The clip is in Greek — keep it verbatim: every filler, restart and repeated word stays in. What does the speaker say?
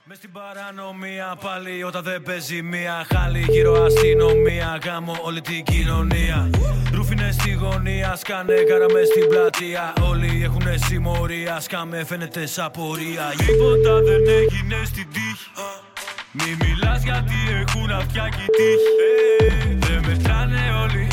Μες στην παρανομία πάλι όταν δεν παίζει μία. Χάλι γύρω αστυνομία, γάμω όλη την κοινωνία. Ρούφινες στη γωνία, σκάνε κάρα μες στην πλατεία. Όλοι έχουνε συμμορία, σκάμε φαίνεται σαν πορεία. Τίποτα δεν έγινε στην τύχη. Μη μιλάς γιατί έχουν αυτιά και τύχη. Δεν μετράνε όλοι